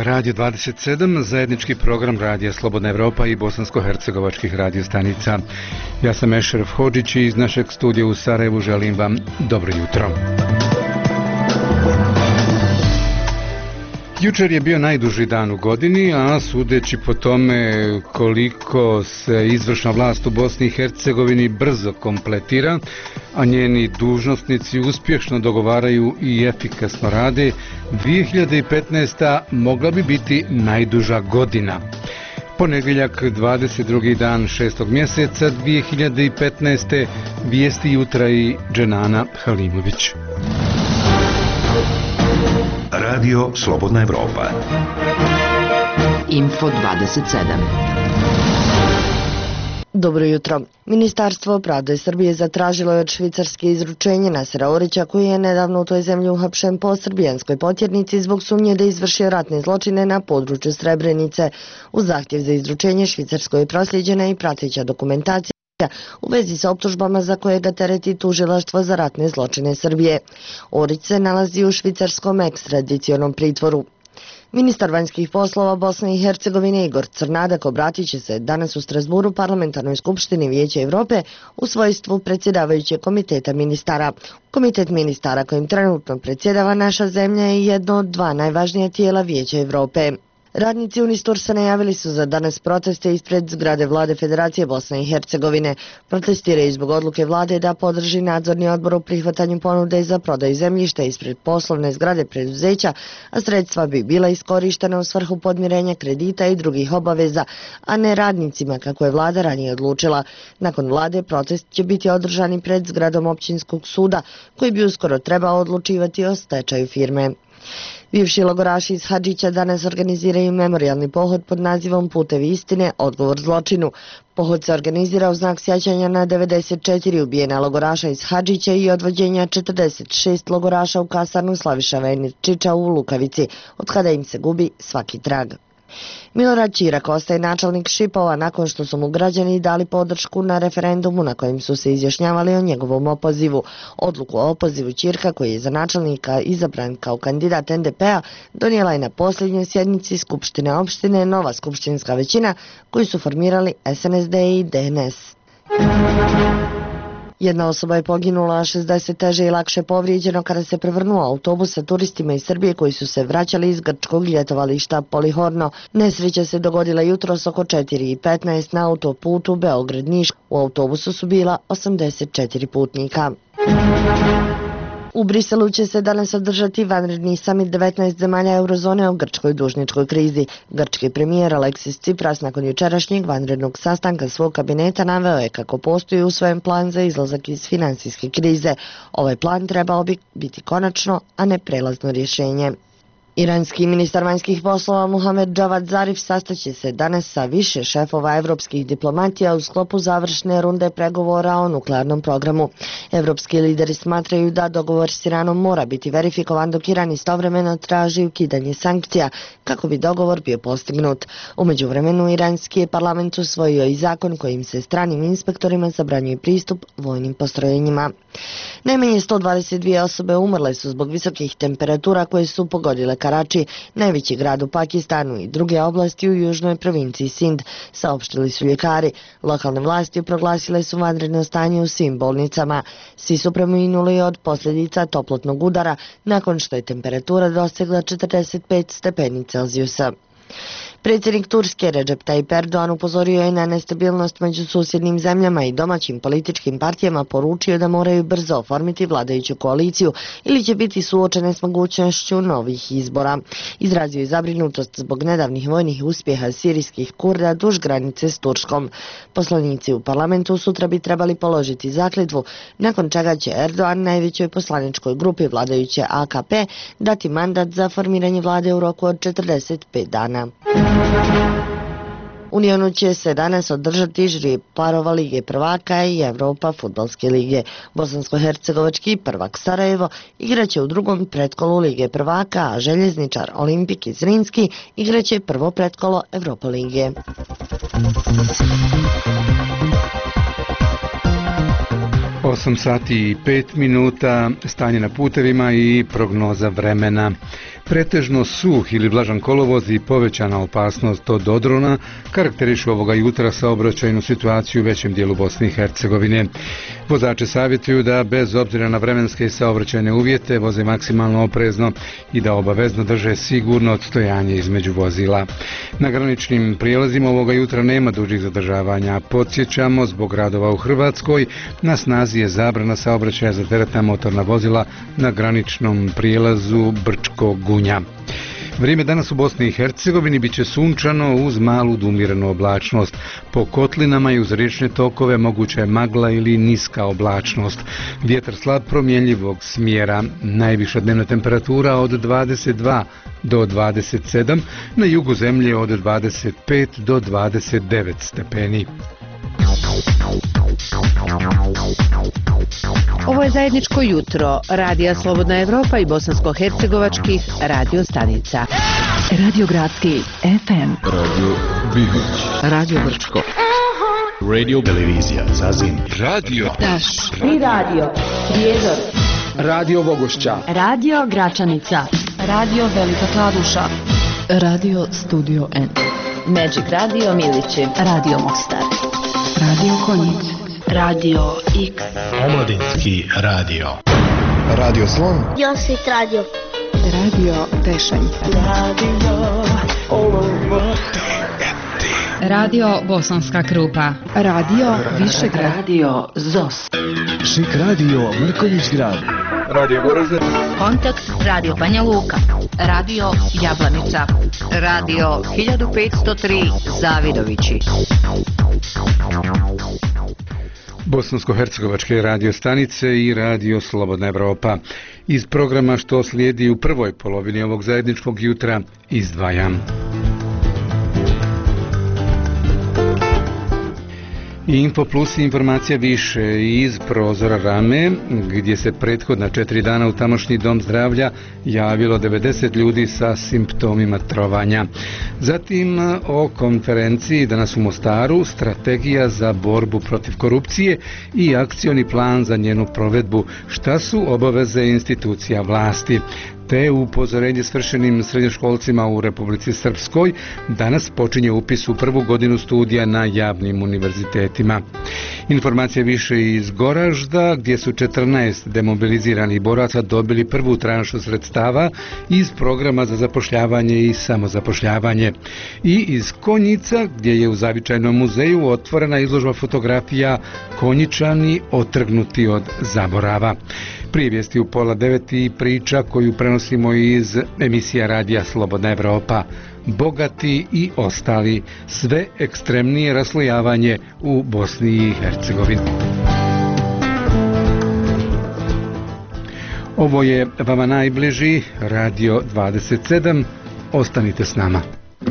Radio 27, zajednički program Radija Slobodna Evropa i bosansko-hercegovačkih radiostanica. Ja sam Ešref Hodžić i iz našeg studija u Sarajevu želim vam dobro jutro. Jučer je bio najduži dan u godini, a sudeći po tome koliko se izvršna vlast u Bosni i Hercegovini brzo kompletira, a njeni dužnosnici uspješno dogovaraju i efikasno rade, 2015. mogla bi biti najduža godina. Ponedjeljak, 22. dan 6. mjeseca 2015. vijesti jutra i Dženana Halimović. Radio Slobodna Evropa. Info 27. Dobro jutro. Ministarstvo pravde Srbije zatražilo je od Švicarske izručenje Nasera Orića, koji je nedavno u toj zemlji uhapšen po srbijanskoj potjernici zbog sumnje da je izvršio ratne zločine na području Srebrenice. U zahtjev za izručenje Švicarskoj je proslijeđena i prateća dokumentacija u vezi sa optužbama za koje ga tereti tužilaštvo za ratne zločine Srbije. Orić se nalazi u švicarskom ekstradicionom pritvoru. Ministar vanjskih poslova Bosne i Hercegovine Igor Crnadak obratit će se danas u Strasburu Parlamentarnoj skupštini Vijeća Evrope u svojstvu predsjedavajućeg komiteta ministara. Komitet ministara kojim trenutno predsjedava naša zemlja je jedno od dva najvažnija tijela Vijeća Evrope. Radnici Unistursa najavili su za danas proteste ispred zgrade Vlade Federacije Bosne i Hercegovine. Protestiraju zbog odluke vlade da podrži nadzorni odbor u prihvatanju ponude za prodaju zemljišta ispred poslovne zgrade preduzeća, a sredstva bi bila iskorištena u svrhu podmirenja kredita i drugih obaveza, a ne radnicima kako je vlada ranije odlučila. Nakon vlade protest će biti održan pred zgradom općinskog suda, koji bi uskoro trebao odlučivati o stečaju firme. Bivši logoraši iz Hadžića danas organiziraju memorijalni pohod pod nazivom Putevi istine, odgovor zločinu. Pohod se organizira u znak sjećanja na 94 ubijena logoraša iz Hadžića i odvođenja 46 logoraša u kasarnu Slaviša Vajnirčića u Lukavici, od kada im se gubi svaki trag. Milorad Ćirak ostaje načelnik Šipova nakon što su mu građani dali podršku na referendumu na kojem su se izjašnjavali o njegovom opozivu. Odluku o opozivu Ćirka, koji je za načelnika izabran kao kandidat NDP-a, donijela je na posljednjoj sjednici Skupštine opštine nova skupštinska većina koju su formirali SNSD i DNS. Jedna osoba je poginula, a 60 teže i lakše povrijeđeno kada se prevrnuo autobus sa turistima iz Srbije koji su se vraćali iz grčkog ljetovališta Polihorno. Nesreća se dogodila jutros oko 4:15 na autoputu Beograd-Niš. U autobusu su bila 84 putnika. U Briselu će se danas održati vanredni samit 19 zemalja eurozone o grčkoj dužničkoj krizi. Grčki premijer Aleksis Tsipras nakon jučerašnjeg vanrednog sastanka svog kabineta naveo je kako postoji usvojen plan za izlazak iz finansijske krize. Ovaj plan trebao bi biti konačno, a ne prelazno rješenje. Iranski ministar vanjskih poslova Muhamed Javad Zarif sastaće se danas sa više šefova evropskih diplomatija u sklopu završne runde pregovora o nuklearnom programu. Evropski lideri smatraju da dogovor s Iranom mora biti verifikovan, dok Iran istovremeno traži ukidanje sankcija kako bi dogovor bio postignut. U međuvremenu iranski je parlament usvojio i zakon kojim se stranim inspektorima zabranjuje pristup vojnim postrojenjima. Najmanje 122 osobe umrle su zbog visokih temperatura koje su pogodile Karači, najveći grad u Pakistanu, i druge oblasti u južnoj provinciji Sind, saopštili su ljekari. Lokalne vlasti proglasile su vanredno stanje u svim bolnicama. Svi su preminuli od posljedica toplotnog udara nakon što je temperatura dosegla 45 stepeni Celzijusa. Predsjednik Turske Recep Tayyip Erdogan upozorio je na nestabilnost među susjednim zemljama i domaćim političkim partijama poručio da moraju brzo oformiti vladajuću koaliciju ili će biti suočene s mogućnošću novih izbora. Izrazio je zabrinutost zbog nedavnih vojnih uspjeha sirijskih Kurda duž granice s Turskom. Poslanici u parlamentu sutra bi trebali položiti zakletvu, nakon čega će Erdogan najvećoj poslaničkoj grupi vladajuće AKP dati mandat za formiranje vlade u roku od 45 dana. U Lionu će se danas održati žreb parova Lige prvaka i Evropa fudbalske lige. Bosansko-hercegovački prvak Sarajevo igraće u drugom pretkolu Lige prvaka, a željezničar Olimpik iz Zrinski igraće prvo pretkolo Evropa lige. 8 sati i 5 minuta, stanje na putevima i prognoza vremena. Pretežno suh ili vlažan kolovoz i povećana opasnost od odrona karakterišu ovoga jutra saobraćajnu situaciju u većem dijelu Bosne i Hercegovine. Vozače savjetuju da bez obzira na vremenske i saobraćajne uvjete voze maksimalno oprezno i da obavezno drže sigurno odstojanje između vozila. Na graničnim prijelazima ovoga jutra nema dužih zadržavanja. Podsjećamo, zbog radova u Hrvatskoj na snazi je zabrana saobraćaja za teretna motorna vozila na graničnom prijelazu Brčko-Gunja. Vrijeme danas u Bosni i Hercegovini biće sunčano uz malu do umjerenu oblačnost. Po kotlinama i uz riječne tokove moguća je magla ili niska oblačnost. Vjetar slab promjenjivog smjera. Najviša dnevna temperatura od 22 do 27, na jugu zemlje od 25 do 29 stepeni. Ovo je zajedničko jutro Radija Slobodna Evropa i bosansko-hercegovačkih radio stanica. Radio Gradski FM, Radio Bibić, Radio Brčko, Radio Televizija Zazin, Radio Taš, Tri radio, Prijedor, Radio Vogošća, Radio Gračanica, Radio Velika Kladuša, Radio Studio N, Magic Radio Milići, Radio Mostar, Radio Konjic, Radio X, Omladinski radio, Radio Slon, Josit Radio, Radio Tešanj, Radio Bosanska Krupa, Radio Višegrad, Radio ZOS, Šik Radio Mrkonjić Grad, Radio Goražde, Kontakt Radio Banja Luka, Radio Jablanica, Radio 1503 Zavidovići. Bosansko-hercegovačke radio stanice i Radio Slobodna Evropa. Iz programa što slijedi u prvoj polovini ovog zajedničkog jutra izdvajam. Info plus informacija više iz prozora Rame, gdje se prethodna 4 dana u tamošnji dom zdravlja javilo 90 ljudi sa simptomima trovanja. Zatim o konferenciji danas u Mostaru, strategija za borbu protiv korupcije i akcioni plan za njenu provedbu, šta su obaveze institucija vlasti. Te upozorenje svršenim srednjoškolcima u Republici Srpskoj, danas počinje upis u prvu godinu studija na javnim univerzitetima. Informacije više iz Goražda, gdje su 14 demobiliziranih boraca dobili prvu tranšu sredstava iz programa za zapošljavanje i samozapošljavanje. I iz Konjica, gdje je u Zavičajnom muzeju otvorena izložba fotografija Konjičani otrgnuti od zaborava. Prije vijesti u 8:30 i priča koju prenosimo iz emisija Radija Slobodna Evropa. Bogati i ostali, sve ekstremnije raslojavanje u Bosni i Hercegovini. Ovo je vama najbliži Radio 27. Ostanite s nama.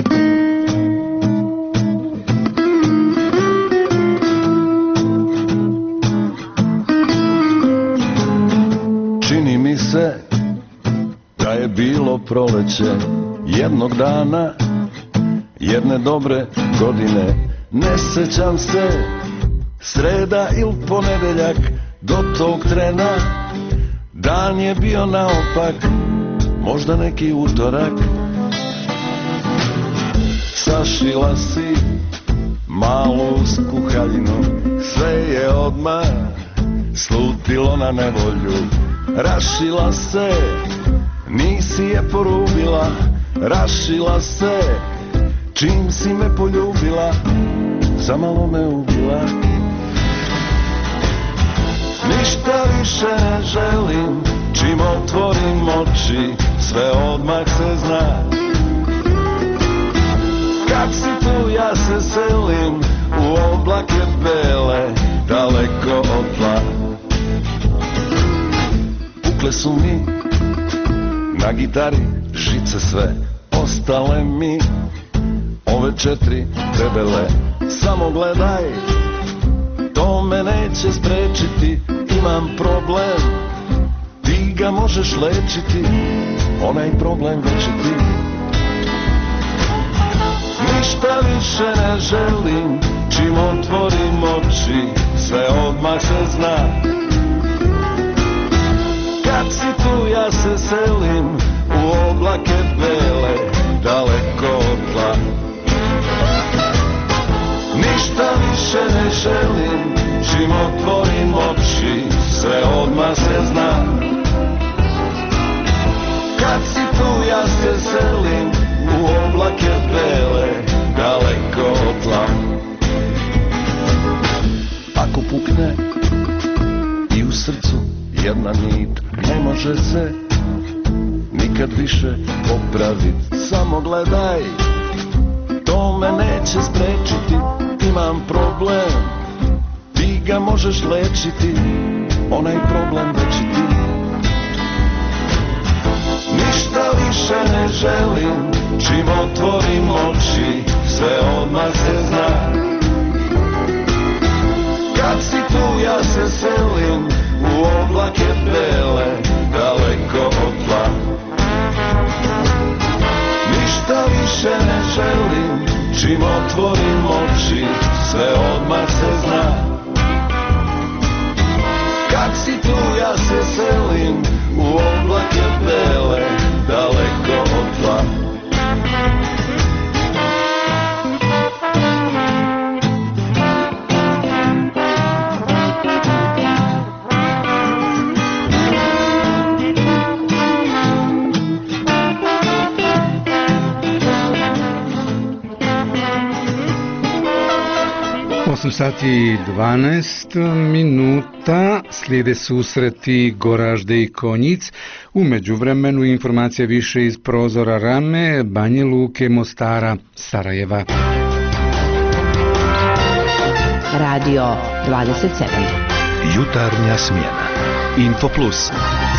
Čini mi se da je bilo proleće jednog dana, jedne dobre godine. Ne sjećam se sreda ili ponedeljak, do tog trena dan je bio naopak, možda neki utorak. Sašila si malu skuhaljinu, sve je odmah slutilo na nevolju. Rašila se, nisi je porubila, rašila se, čim si me poljubila, zamalo me ubila. Ništa više ne želim, čim otvorim oči, sve odmah se zna. Kad si tu ja se selim, u oblake bele, daleko od tla. Pukle su mi na gitari žice sve, ostale mi ove 4 debele. Samo gledaj, to me neće sprečiti, imam problem, ti ga možeš lečiti, onaj problem već je ti. Ništa više ne želim, čim otvorim oči, sve odmah se zna. Kad si tu ja se selim, u u oblake bele, daleko od tla. Ništa više ne želim, čim otvorim oči, sve odmah se zna. Kad si tu ja se selim, u oblake bele, daleko od tla. Ako pukne i u srcu jedna nit, ne može se nikad više popravit. Samo gledaj, to me neće sprečiti. Imam problem, ti ga možeš lečiti, onaj problem večiti. Ništa više ne želim, čim otvorim oči, sve odmah se zna. Kad si tu ja se selim, u oblake bele, daleko od tla. Ništa više ne želim, čim otvorim oči, sve odmah se zna. Kad si tu ja se selim, u oblake bele, daleko od tla. Sati i 12 minuta, slijede susreti Goražde i Konjic. U međuvremenu informacija više iz prozora Rame, Banje Luke, Mostara, Sarajeva. Radio 27. Jutarnja smjena. Info Plus.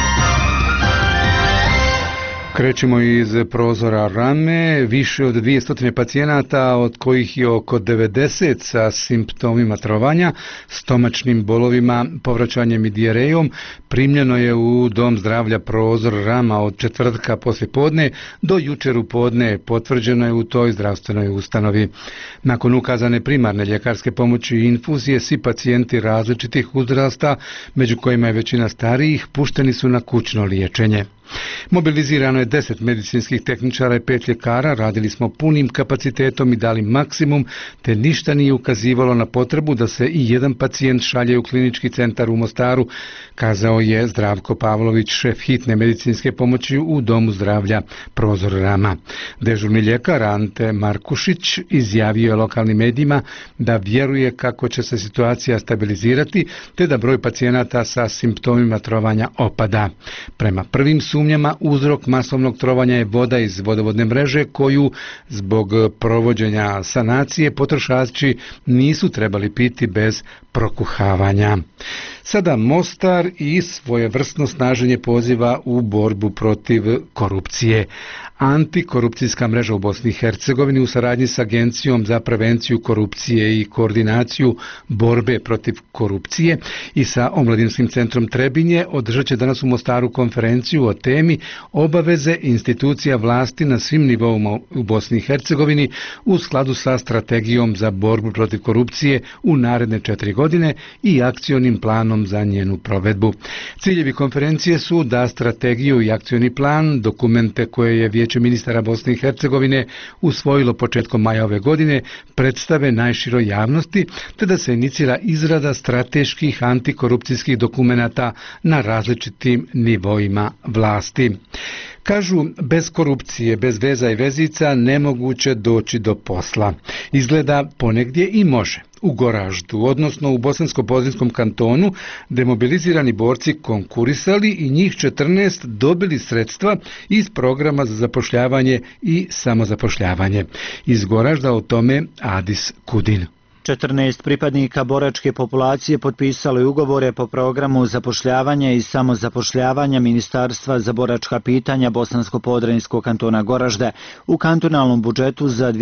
Krećemo iz prozora Rame, više od 200 pacijenata, od kojih je oko 90 sa simptomima trovanja, stomačnim bolovima, povraćanjem i dijarejom, primljeno je u Dom zdravlja Prozor Rama od četvrtka poslijepodne do jučer u podne, potvrđeno je u toj zdravstvenoj ustanovi. Nakon ukazane primarne ljekarske pomoći i infuzije, svi pacijenti različitih uzrasta, među kojima je većina starijih, pušteni su na kućno liječenje. Mobilizirano je 10 medicinskih tehničara i 5 ljekara, radili smo punim kapacitetom i dali maksimum, te ništa nije ukazivalo na potrebu da se i jedan pacijent šalje u klinički centar u Mostaru, kazao je Zdravko Pavlović, šef hitne medicinske pomoći u Domu zdravlja Prozor Rama. Dežurni ljekar Ante Markušić izjavio je lokalnim medijima da vjeruje kako će se situacija stabilizirati, te da broj pacijenata sa simptomima trovanja opada. Prema prvim sumnjama, uzrok masovnog trovanja je voda iz vodovodne mreže koju zbog provođenja sanacije potrošači nisu trebali piti bez prokuhavanja. Sada Mostar i svojevrsno snaženje poziva u borbu protiv korupcije. Antikorupcijska mreža u Bosni i Hercegovini u saradnji s Agencijom za prevenciju korupcije i koordinaciju borbe protiv korupcije i sa Omladinskim centrom Trebinje održat će danas u Mostaru konferenciju o temi obaveze institucija vlasti na svim nivoima u Bosni i Hercegovini u skladu sa strategijom za borbu protiv korupcije u naredne 4 godine i akcionim planom za njenu provedbu. Ciljevi konferencije su da strategiju i akcioni plan, dokumente koje je Vijeće ministara Bosne i Hercegovine usvojilo početkom maja ove godine, predstave najširoj javnosti, te da se inicira izrada strateških antikorupcijskih dokumenata na različitim nivoima vlasti. Kažu, bez korupcije, bez veza i vezica nemoguće doći do posla. Izgleda ponegdje i može. U Goraždu, odnosno u Bosansko-Pozinskom kantonu, demobilizirani borci konkurisali i njih 14 dobili sredstva iz programa za zapošljavanje i samozapošljavanje. Iz Goražda o tome Adis Kudin. 14 pripadnika boračke populacije potpisalo je ugovore po programu zapošljavanja i samozapošljavanja Ministarstva za boračka pitanja Bosansko-Podrinjskog kantona Goražde. U kantonalnom budžetu za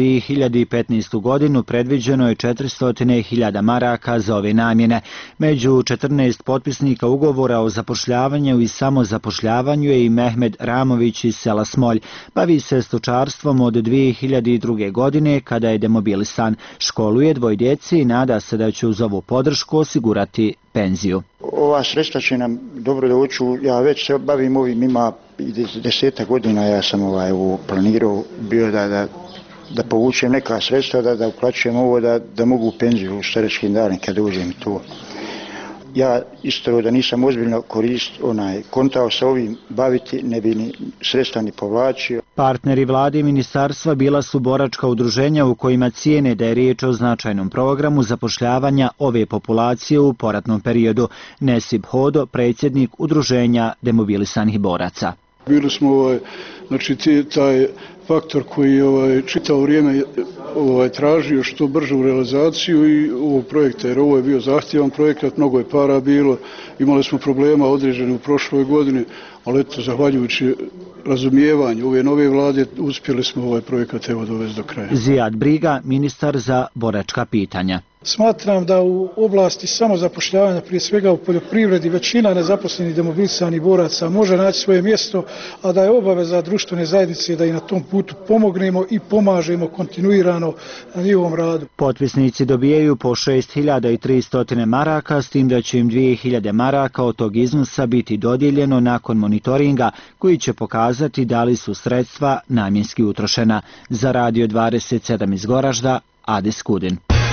2015. godinu predviđeno je 400.000 maraka za ove namjene. Među 14 potpisnika ugovora o zapošljavanju i samozapošljavanju je i Mehmed Ramović iz sela Smolj. Bavi se stočarstvom od 2002. godine kada je demobilisan. Školuje dvoje djeci i nada se da će uz ovu podršku osigurati penziju. Ova sredstva će nam dobro doći. Ja već se bavim ovim, ima 10 godina ja sam ovo planirao bio da povučem neka sredstva, da uplaćujem ovo, da mogu penziju u staračkim danima kad uđem to. Ja isto da nisam ozbiljno kontao sa ovim baviti, ne bi ni sredstva ni povlačio. Partneri vlade i ministarstva bila su boračka udruženja u kojima cijene da je riječ o značajnom programu zapošljavanja ove populacije u poratnom periodu. Nesib Hodo, predsjednik udruženja demobilisanih boraca. Bili smo taj faktor koji čitavo vrijeme tražio što bržu realizaciju i ovog projekta, jer ovo je bio zahtjevan projekat, mnogo je para bilo, imali smo problema određene u prošloj godini, ali eto, zahvaljujući razumijevanju ove nove vlade uspjeli smo ovaj projekat dovesti do kraja. Zijad Briga, ministar za boračka pitanja. Smatram da u oblasti samozapošljavanja, prije svega u poljoprivredi, većina nezaposlenih demobilisanih boraca može naći svoje mjesto, a da je obaveza društvene zajednice da i na tom putu pomognemo i pomažemo kontinuirano na njihovom radu. Potpisnici dobijaju po 6.300 maraka, s tim da će im 2.000 maraka od tog iznosa biti dodijeljeno nakon monitoringa koji će pokazati da li su sredstva namjenski utrošena. Za Radio 27 iz Goražda, Adis Kudin.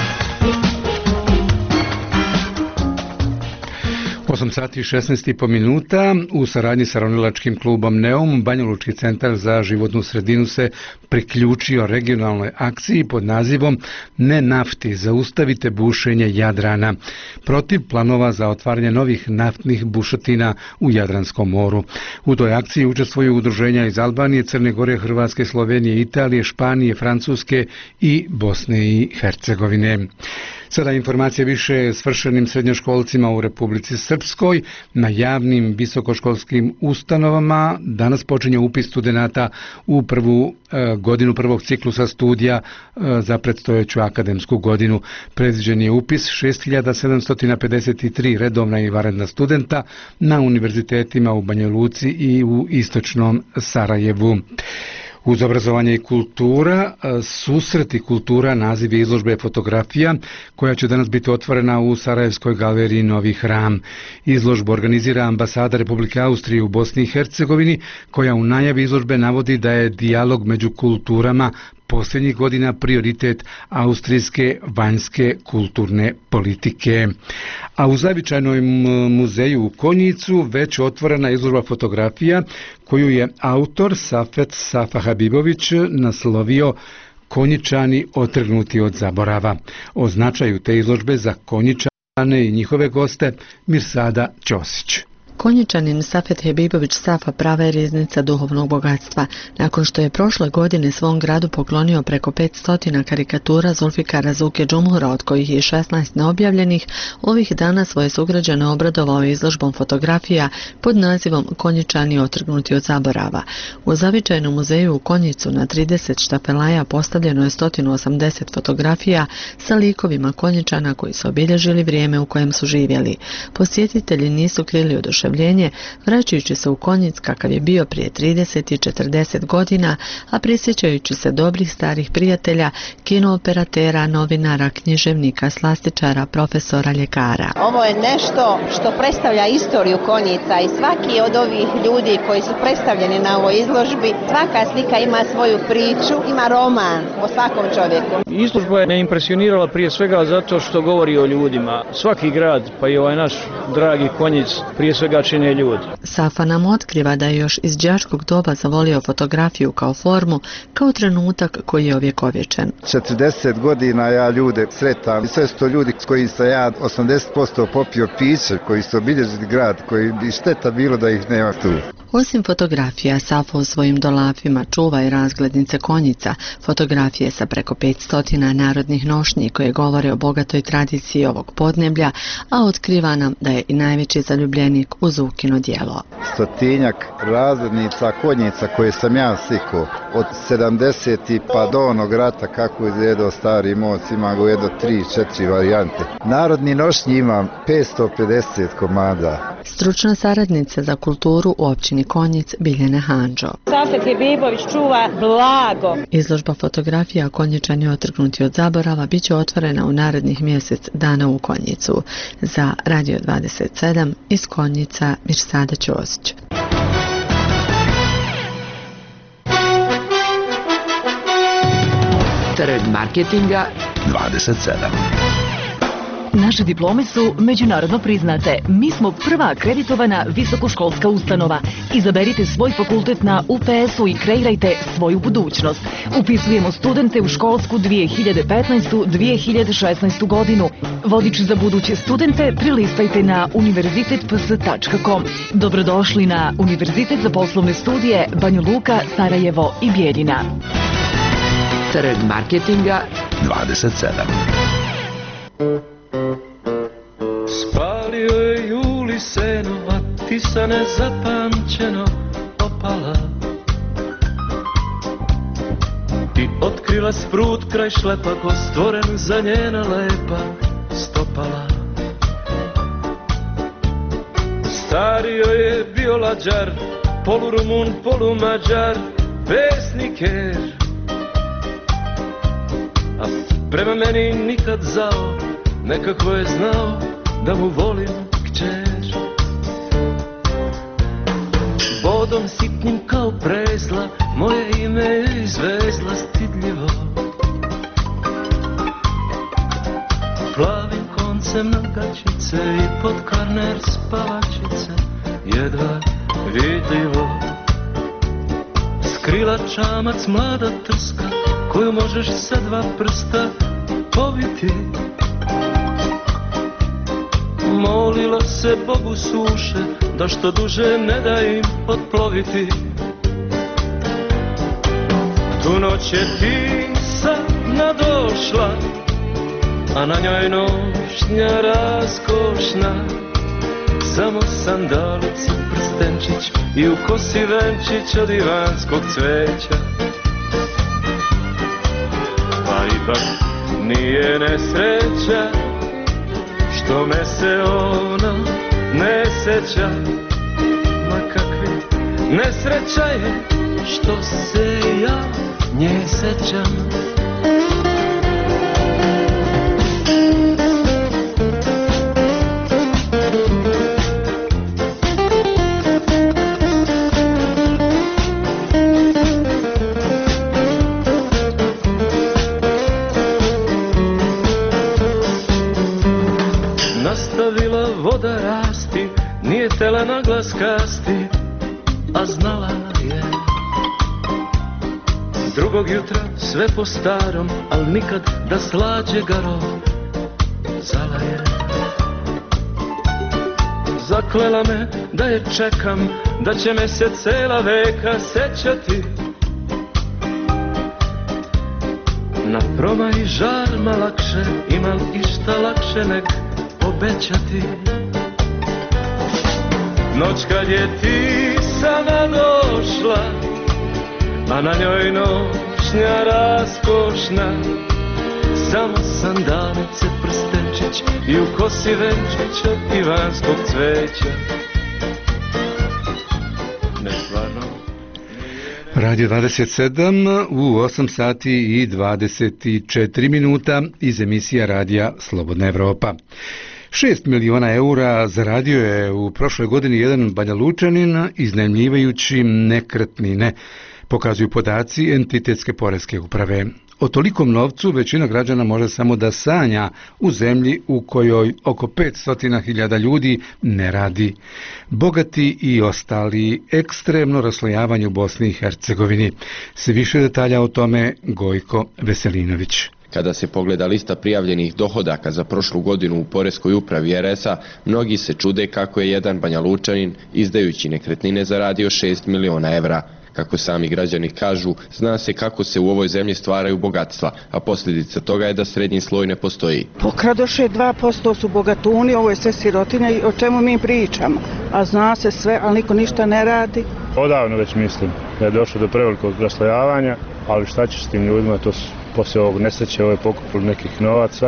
8 sati i 16,5 minuta. U saradnji sa ronilačkim klubom Neum, Banjalučki centar za životnu sredinu se priključio regionalnoj akciji pod nazivom Ne nafti, zaustavite bušenje Jadrana, protiv planova za otvaranje novih naftnih bušotina u Jadranskom moru. U toj akciji učestvuju udruženja iz Albanije, Crne Gore, Hrvatske, Slovenije, Italije, Španije, Francuske i Bosne i Hercegovine. Sada informacije više svršenim srednjoškolcima u Republici Srpskoj. Na javnim visokoškolskim ustanovama danas počinje upis studenata u prvu godinu prvog ciklusa studija za predstojeću akademsku godinu. Predviđen je upis 6.753 redovna i vanredna studenta na univerzitetima u Banja Luci i u istočnom Sarajevu. Uz obrazovanje i kultura, susret i kultura, naziv je izložbe fotografija koja će danas biti otvorena u Sarajevskoj galeriji Novi Hram. Izložbu organizira ambasada Republike Austrije u Bosni i Hercegovini, koja u najavi izložbe navodi da je dijalog među kulturama posljednjih godina prioritet austrijske vanjske kulturne politike. A u zavičajnom muzeju u Konjicu već otvorena izložba fotografija koju je autor Safet Safa Habibović naslovio Konjičani otrgnuti od zaborava. O značaju te izložbe za Konjičane i njihove goste Mirsada Ćosić. Konjičanin Safet Habibović Safa prava je riznica duhovnog bogatstva. Nakon što je prošle godine svom gradu poklonio preko 500 karikatura Zulfikara Zuke Džumhura, od kojih je 16 neobjavljenih, ovih dana svoje sugrađane obradovao izložbom fotografija pod nazivom Konjičani otrgnuti od zaborava. U zavičajnom muzeju u Konjicu na 30 štapelaja postavljeno je 180 fotografija sa likovima Konjičana koji su obilježili vrijeme u kojem su živjeli. Posjetitelji nisu krili oduševljenje vraćajući se u Konjic kakav je bio prije 30 i 40 godina, a prisjećajući se dobrih starih prijatelja, kinooperatera, novinara, književnika, slastičara, profesora, ljekara. Ovo je nešto što predstavlja istoriju Konjica i svaki od ovih ljudi koji su predstavljeni na ovoj izložbi, svaka slika ima svoju priču, ima roman o svakom čovjeku. Izložba je me impresionirala prije svega zato što govori o ljudima. Svaki grad, pa i ovaj naš dragi Konjic, prije svega čine ljudi. Safa nam otkriva da je još iz đačkog doba zavolio fotografiju kao formu, kao trenutak koji je ovjekovječen. 40 godina ja ljude sretam i sve su to ljudi s kojim sam ja 80% popio piće, koji su obilježili grad, koji bi šteta bilo da ih nema tu. Osim fotografija, Safa u svojim dolapima čuva i razglednice Konjica, fotografije sa preko 500 narodnih nošnji koje govore o bogatoj tradiciji ovog podneblja, a otkriva nam da je i najveći zaljubljenik u Zukino djelo. 100 razglednica Konjica koje sam ja slikao, od 70. pa do onog rata kako izgledao stari most, ima go jedno 3-4 varijante. Narodni nošnji imam 550 komada. Stručna saradnica za kulturu u općini Konjic Biljane Handžo. Safet Hebibović čuva blago. Izložba fotografija Konjičani otrgnuti od zaborava biće otvorena u narednih mjesec dana u Konjicu. Za Radio 27 iz Konjica Mirsada Ćosić. Trg marketinga 27. Naše diplome su međunarodno priznate. Mi smo prva akreditovana visokoškolska ustanova. Izaberite svoj fakultet na UPS-u i kreirajte svoju budućnost. Upisujemo studente u školsku 2015-2016 godinu. Vodič za buduće studente prilistajte na univerzitetps.com. Dobrodošli na Univerzitet za poslovne studije Banja Luka, Sarajevo i Bijeljina. Trg marketinga 27. Spalio je juli seno, a ti sa nezapamćeno opala. Ti otkrila sprut kraj šlepa, ko stvoren za njena lepa stopala. Stario je bio lađar, polurumun, polumađar, pesniker. A prema meni nikad zao, nekako je znao da mu volim kćer. Bodom sitnim kao prezla, moje ime je izvezla stidljivo. Plavim koncem na gaćice i pod karner spavačice, jedva vidljivo. Skrila čamac mlada trska, koju možeš sa dva prsta poviti. Molila se Bogu suše, da što duže ne da im otploviti. Tu noć je Tisa nadošla, a na njoj nošnja raskošna. Samo sandalice, prstenčić i u kosi venčić od ivanskog cveća. Pa ipak nije nesreća što me se ona ne seća. Ma kakvi nesreća je što se ja nje sećam. Voda rasti, nije tela na glas kasti, a znala je. Drugog jutra sve po starom, al nikad da slađe garo, zala je. Zaklela me da je čekam, da će me se cela veka sećati. Na promaj žarma lakše, imam išta lakše nek obećati. Noć kad je Tisa nadošla, a na njoj nošnja raskošna. Samo sandalice, prstenčić i u kosi venčić od ivanskog cveća. Nestvarno. Radio 27 u 8 sati i 24 minuta iz emisija Radija Slobodna Evropa. 6 miliona eura zaradio je u prošloj godini jedan Banjalučanin iznajmljivajući nekretnine, pokazuju podaci entitetske poreske uprave. O tolikom novcu većina građana može samo da sanja u zemlji u kojoj oko 500.000 ljudi ne radi. Bogati i ostali, ekstremno raslojavanje u Bosni i Hercegovini. Sve više detalja o tome Gojko Veselinović. Kada se pogleda lista prijavljenih dohodaka za prošlu godinu u poreskoj upravi RS-a, mnogi se čude kako je jedan Banjalučanin izdajući nekretnine zaradio 6 miliona evra. Kako sami građani kažu, zna se kako se u ovoj zemlji stvaraju bogatstva, a posljedica toga je da srednji sloj ne postoji. Pokradoše 2% su bogatuni, ovo je sve sirotinja i o čemu mi pričamo. A zna se sve, ali niko ništa ne radi. Odavno već mislim da je došlo do prevelikog raslojavanja, ali šta će s tim ljudima, to su poslije ovog nesreće, ovo je pokupili nekih novaca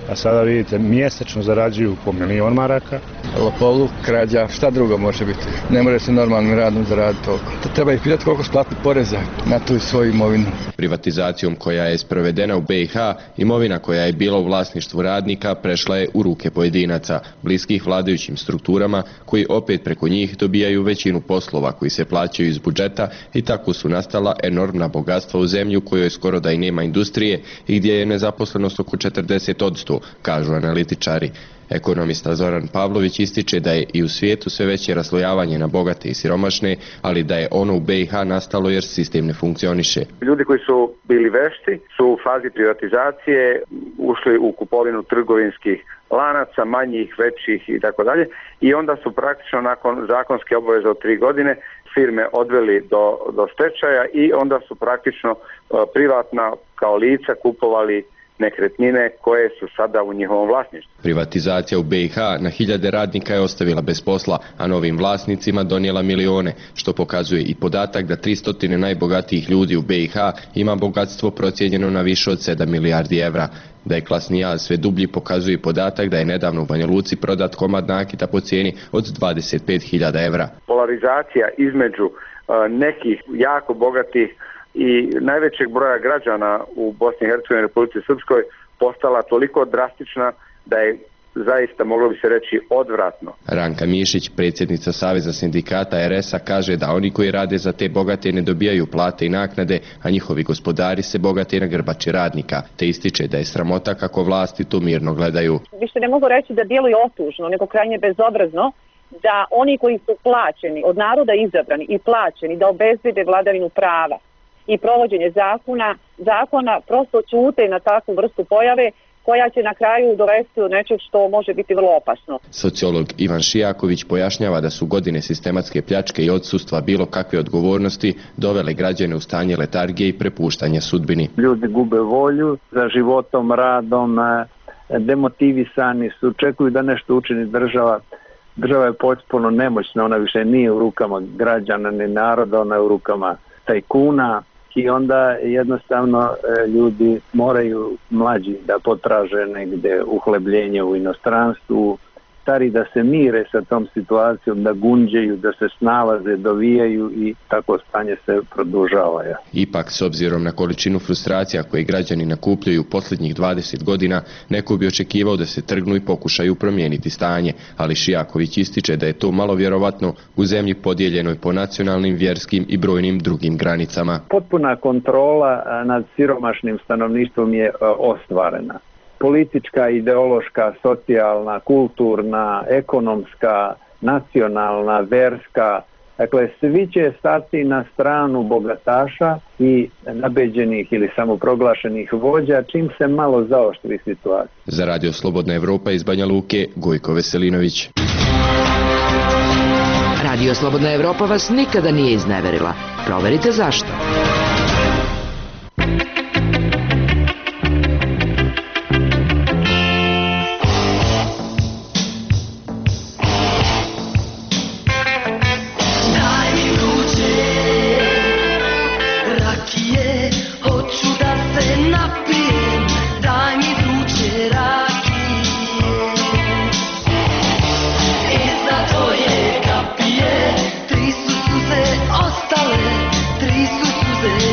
a sada vidite mjesečno zarađuju po 1.000.000 maraka. Lopovluk, krađa, šta drugo može biti? Ne može se normalnim radom zaraditi toliko. Treba ih pitati koliko splati poreza na tu svoju imovinu. Privatizacijom koja je sprovedena u BiH, imovina koja je bila u vlasništvu radnika prešla je u ruke pojedinaca, bliskih vladajućim strukturama, koji opet preko njih dobijaju većinu poslova koji se plaćaju iz budžeta i tako su nastala enormna bogatstva u zemlji u kojoj skoro da i nema industrije i gdje je nezaposlenost oko 40%, kažu analitičari. Ekonomista Zoran Pavlović ističe da je i u svijetu sve veće raslojavanje na bogate i siromašne, ali da je ono u BiH nastalo jer sistem ne funkcioniše. Ljudi koji su bili vešti su u fazi privatizacije ušli u kupovinu trgovinskih lanaca, manjih, većih i tako dalje, i onda su praktično nakon zakonske obaveze od 3 godine firme odveli do stečaja i onda su praktično privatna kao lica kupovali nekretnine koje su sada u njihovom vlasništvu. Privatizacija u BiH na hiljade radnika je ostavila bez posla, a novim vlasnicima donijela milione, što pokazuje i podatak da 300 najbogatijih ljudi u BiH ima bogatstvo procijenjeno na više od 7 milijardi evra. Da je klasni jaz sve dublji pokazuje i podatak da je nedavno u Banja Luci prodat komad nakita po cijeni od 25.000 evra. Polarizacija između nekih jako bogatih i najvećeg broja građana u Bosni i Hercegovini i Republici Srpskoj postala toliko drastična da je zaista, moglo bi se reći, odvratno. Ranka Mišić, predsjednica Saveza sindikata RS-a, kaže da oni koji rade za te bogate ne dobijaju plate i naknade, a njihovi gospodari se bogate na grbači radnika, te ističe da je sramota kako vlasti to mirno gledaju. Više ne mogu reći da djeluje otužno, nego krajnje bezobrazno, da oni koji su plaćeni, od naroda izabrani i plaćeni da obezbede vladavinu prava i provođenje zakona prosto ćute na takvu vrstu pojave koja će na kraju dovesti do nečeg što može biti vrlo opasno. Sociolog Ivan Šijaković pojašnjava da su godine sistematske pljačke i odsustva bilo kakve odgovornosti dovele građane u stanje letargije i prepuštanja sudbini. Ljudi gube volju za životom, radom, demotivisani su, čekuju da nešto učini država. Država je potpuno nemoćna, ona više nije u rukama građana ni naroda, ona je u rukama tajkuna. I onda jednostavno ljudi moraju mlađi da potraže negdje uhlebljenje u inostranstvu, stari da se mire sa tom situacijom, da gunđeju, da se snalaze, dovijaju i tako stanje se produžava. Ipak, s obzirom na količinu frustracija koje građani nakupljaju posljednjih 20 godina, neko bi očekivao da se trgnu i pokušaju promijeniti stanje, ali Šijaković ističe da je to malo vjerovatno u zemlji podijeljenoj po nacionalnim, vjerskim i brojnim drugim granicama. Potpuna kontrola nad siromašnim stanovništvom je ostvarena. Politička, ideološka, socijalna, kulturna, ekonomska, nacionalna, verska, dakle svi će stati na stranu bogataša i nabeđenih ili samoproglašenih vođa čim se malo zaoštri situacija. Za Radio Slobodna Evropa iz Banja Luke, Gojko Veselinović. Radio Slobodna Evropa vas nikada nije izneverila. Proverite zašto. Tri su suze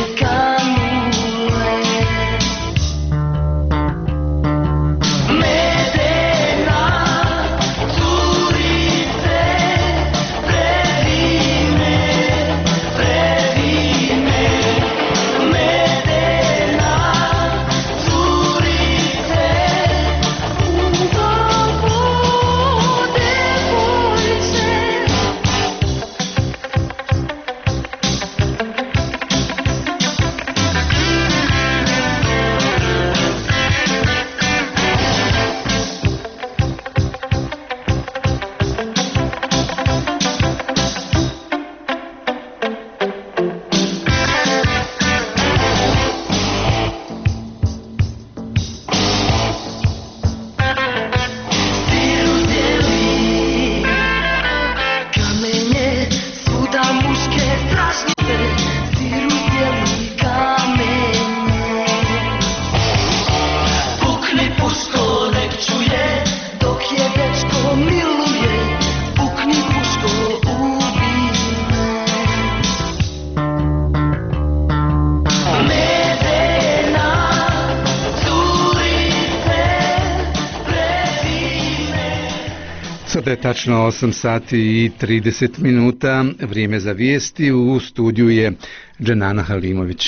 Sada je tačno 8 sati i 30 minuta, vrijeme za vijesti, u studiju je Dženana Halimović.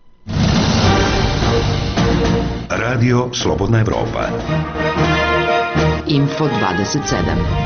Radio Slobodna Evropa. Info 27.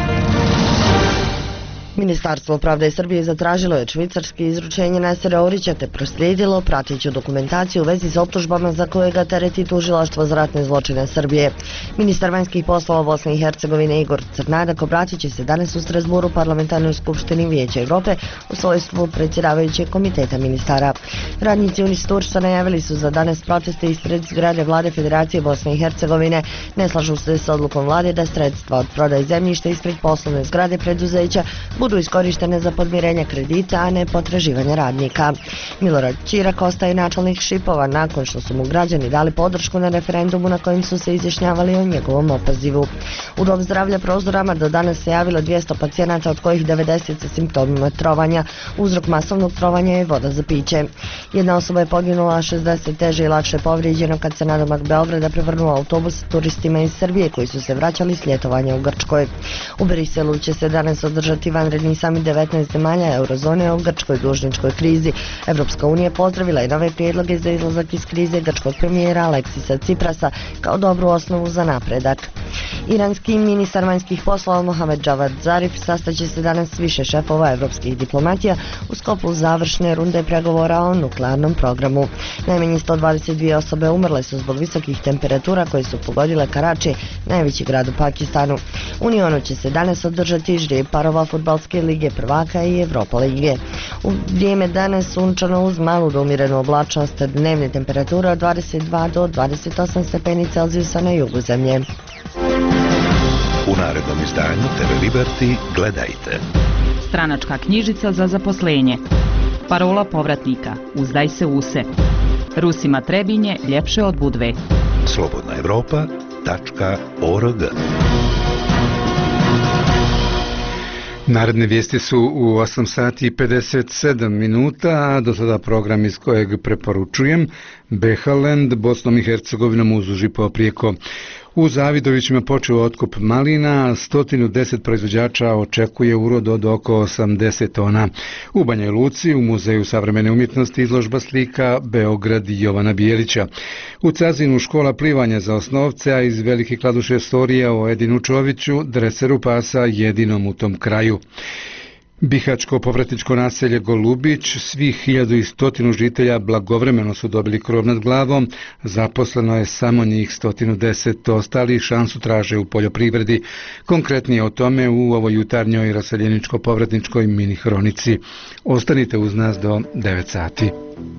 Ministarstvo pravde Srbije zatražilo je od Švicarske izručenje Nesera Orića te proslijedilo prateću dokumentaciju u vezi s optužbama za koje ga tereti tužilaštvo za ratne zločine Srbije. Ministar vanjskih poslova Bosne i Hercegovine Igor Crnadak obratit će se danas u Strasburu Parlamentarnoj skupštini Vijeća Evrope u svojstvu predsjedavajućeg komiteta ministara. Radnici Unisturstva najavili su za danas proteste ispred zgrade vlade Federacije Bosne i Hercegovine. Ne slažu se s odlukom vlade da sredstva od prodaje zemljišta ispred poslovne zgrade preduzeća budu iskorištene za podmirenje kredita, a ne potraživanje radnika. Milorad Ćirak ostaje načelnik Šipova nakon što su mu građani dali podršku na referendumu na kojem su se izjašnjavali o njegovom opozivu. U dom zdravlja Prozorama do danas se javilo 200 pacijenata, od kojih 90 sa simptomima trovanja. Uzrok masovnog trovanja je voda za piće. Jedna osoba je poginula, a 60 teže i lakše povrijeđeno kad se nadomak Beograda prevrnuo autobus s turistima iz Srbije koji su se vraćali s ljetovanja u Grčkoj. U Briselu će se danas održati vanredni samit 19 zemalja eurozone o grčkoj dužničkoj krizi. Evropska unija pozdravila je nove prijedloge za izlazak iz krize grčkog premijera Aleksisa Ciprasa kao dobru osnovu za napredak. Iranski ministar vanjskih poslova Mohamed Javad Zarif sastaće se danas s više šefova evropskih diplomatija u sklopu završne runde pregovora o nuklearnom programu. Najmanje 122 osobe umrle su zbog visokih temperatura koje su pogodile Karači, najveći grad u Pakistanu. U Unionu će se danas održati žrijeb parova Fudbalske lige prvaka i Evropa lige. U vrijeme danas sunčano uz malu do umjerenu oblačnost, dnevne temperature od 22 do 28 stepeni Celzijusa na jugu zemlje. U narednom izdanju TV Liberty gledajte. Stranačka knjižica za zaposlenje. Parola povratnika: uzdaj se use. Rusima Trebinje ljepše od Budve. slobodnaevropa.org. Naredne vijesti su u 8 sati i 57 minuta, a do sada program iz kojeg preporučujem Behaland, Bosnom i Hercegovinom uzuži poprijeko. U Zavidovićima počeo otkup malina, 110 proizvođača očekuje urod od oko 80 tona. U Banjoj Luci, u Muzeju savremene umjetnosti, izložba slika Beograd Jovana Bijelića. U Cazinu škola plivanja za osnovce, a iz Velike Kladuše storija o Edinu Čoviću, dreseru pasa jedinom u tom kraju. Bihačko povratničko naselje Golubić, svih 1100 žitelja blagovremeno su dobili krov nad glavom, zaposleno je samo njih 110, ostali šansu traže u poljoprivredi. Konkretnije o tome u ovoj jutarnjoj raseljeničko-povratničkoj mini hronici. Ostanite uz nas do 9 sati.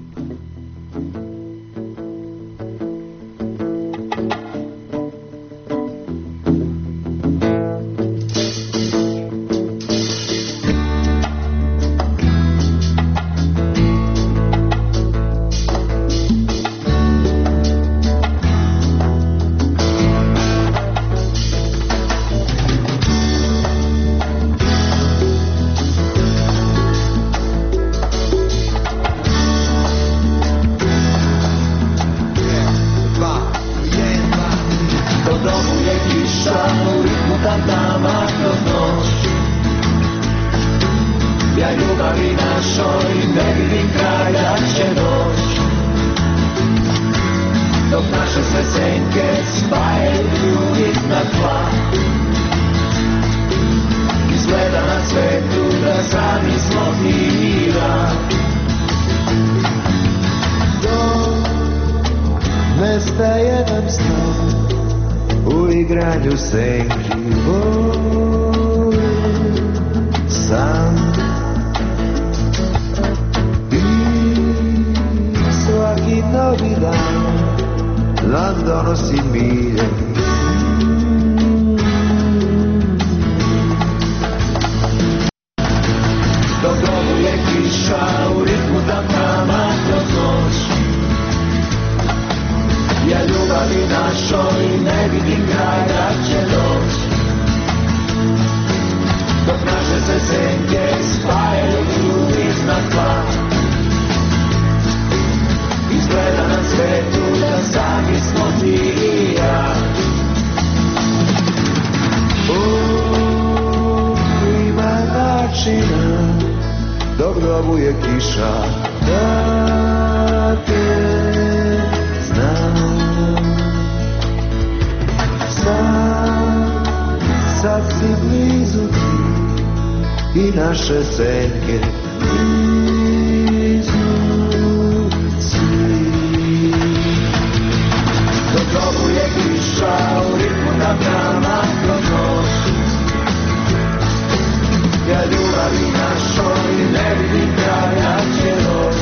Smo ti i ja. grobu je kiša, da te znam. Sad si blizu ti i naše senke blizu svi. Do grobu je kiša u ritmu nama kroz noć. Ja ljubavi našoj ne vidim kraja će doć.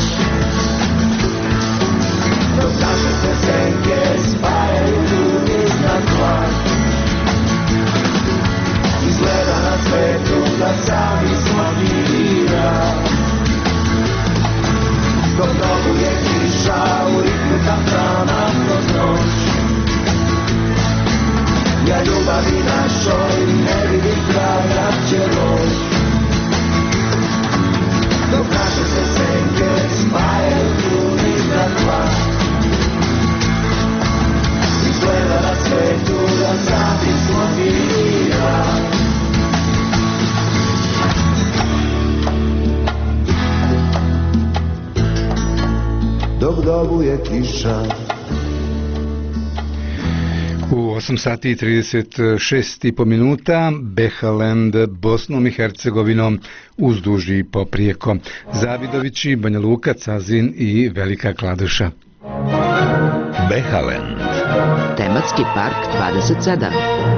Dok naše se senke spajaju ljudi iznad tla. Izgleda na svetu da sami smo mira. Dok grobu je kiša u ritmu kaftana kroz noć. Ja ljubavi našoj ne vidim kraja će doć. Dok naše se senke spajaju tu iznad tla. Izgleda na svetu da sami smo mira. Dok grobu je kiša. U 8 sati i 36,5 minuta Behaland Bosnom i Hercegovinom uzduž i poprijeko. Zavidovići, Banja Luka, Cazin i Velika Kladuša. Behaland. Tematski park 27.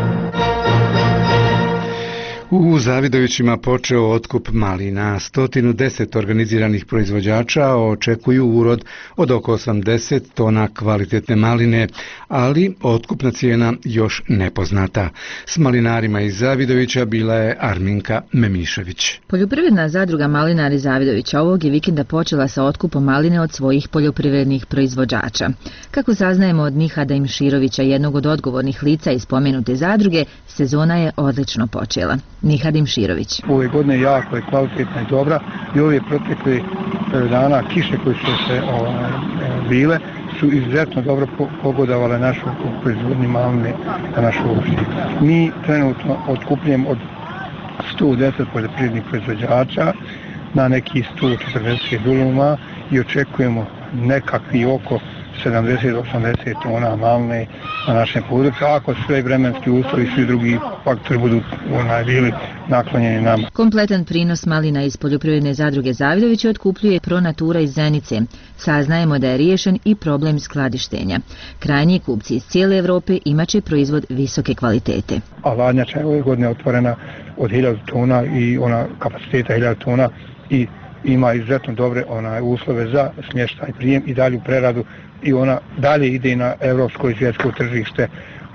U Zavidovićima počeo otkup malina. 110 organiziranih proizvođača očekuju urod od oko 80 tona kvalitetne maline, ali otkupna cijena još nepoznata. S malinarima iz Zavidovića bila je Arminka Memišević. Poljoprivredna zadruga Malinari Zavidovića ovog je vikenda počela sa otkupom maline od svojih poljoprivrednih proizvođača. Kako saznajemo od Nihada Imširovića, jednog od odgovornih lica iz spomenute zadruge, sezona je odlično počela. Nihad Imširović. Ove godine jako je kvalitetna i dobra i ove protekle dana kiše koje su se bile su izuzetno dobro pogodovale našu proizvodnju maline na našu opštinu. Mi trenutno otkupljujemo od 110 poljoprivrednih proizvođača na neki 140 duluma i očekujemo nekakvi oko 70-80 tona maline na našem području, ako sve vremenski uslovi i svi drugi faktori budu bili naklonjeni nama. Kompletan prinos malina iz poljoprivredne zadruge Zavidović otkupljuje Pro Natura iz Zenice. Saznajemo da je riješen i problem skladištenja. Krajnji kupci iz cijele Evrope imaće proizvod visoke kvalitete. A hladnjača je ove godine otvorena od 1000 tona i ona kapaciteta 1000 tona i ima izuzetno dobre uslove za smještaj, prijem i dalju preradu i ona dalje ide na evropsko i svjetsko tržište